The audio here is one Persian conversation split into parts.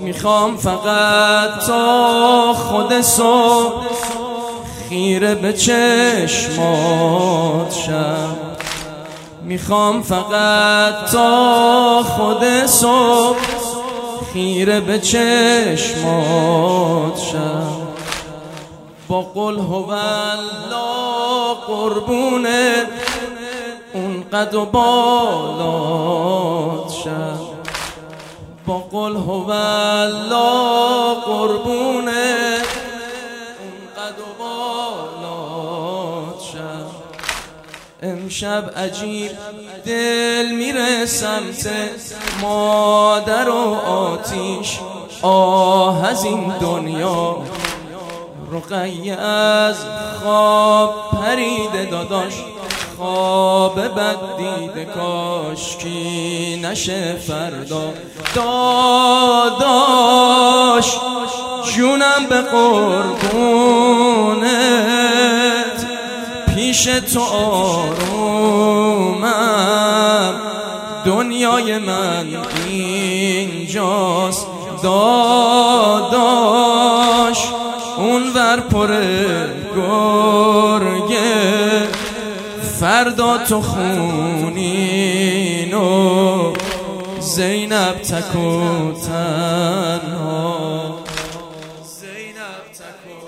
میخوام فقط تا خود صبح خیره به چشمات شم. میخوام فقط تا خود صبح خیره به چشمات شم. با قل هوالله قربونه اون قد و بالات شم. با قل هوالله قربونه اون قد و بالات شم. امشب عجیب دل میره سمت مادر و آتیش، آه از این دنیا. رقیه از خواب پریده داداش، خواب بد دیده کاشکی نشه فردا. داداش جونم به قربونت، پیش تو آرومم، دنیای من اینجاست. داداش اون ور پر گرگه، فردا تو خونینو زینب تک و تنها. زینب تک و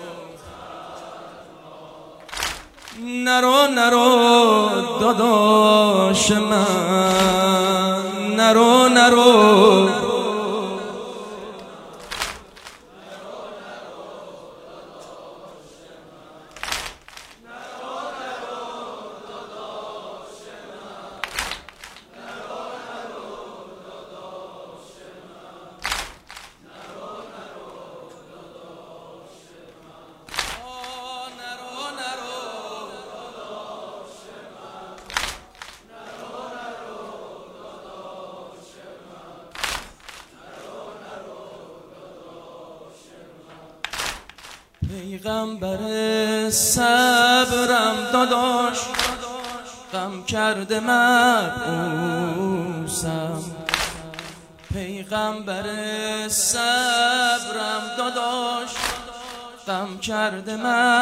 تنها. نرو داداش من، نرو پیغمبر صبرم داداش، غم کرده مبعوثم. پیغمبر صبرم داداش، غم کرده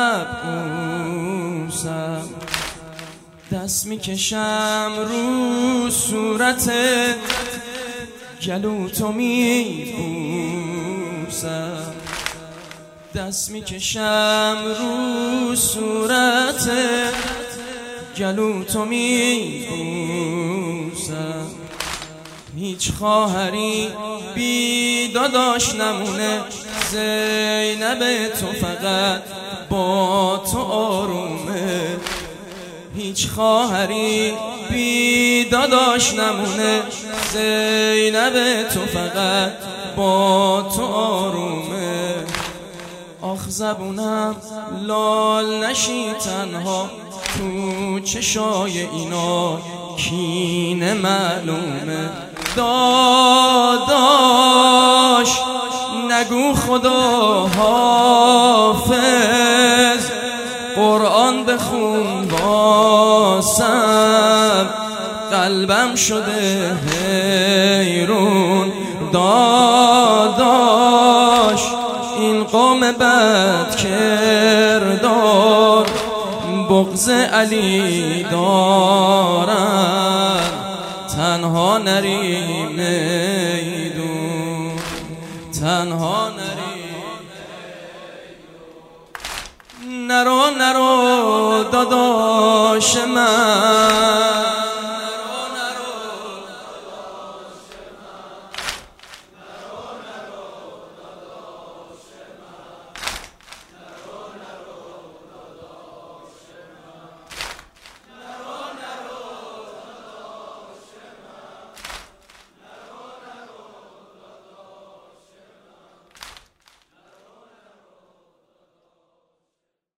مبعوثم. دست میکشم رو صورتت، گلوتو میبوسم. دست میکشم رو صورتت، گلوتو میبوسم. هیچ خواهری بی داداش نمونه، زینب تو فقط با تو آرومه. هیچ خواهری بی داداش نمونه، زینب تو فقط با تو آرومه. آخ زبونم لال نشی تنها، تو چشای اینا کینه معلومه. داداش نگو خدا حافظ، قرآن بخون واسم، قلبم شده حیرون. داداش این قوم بد کردار، بغض علی دارن، تنها نری میدون، تنها نری. نرو داداش من،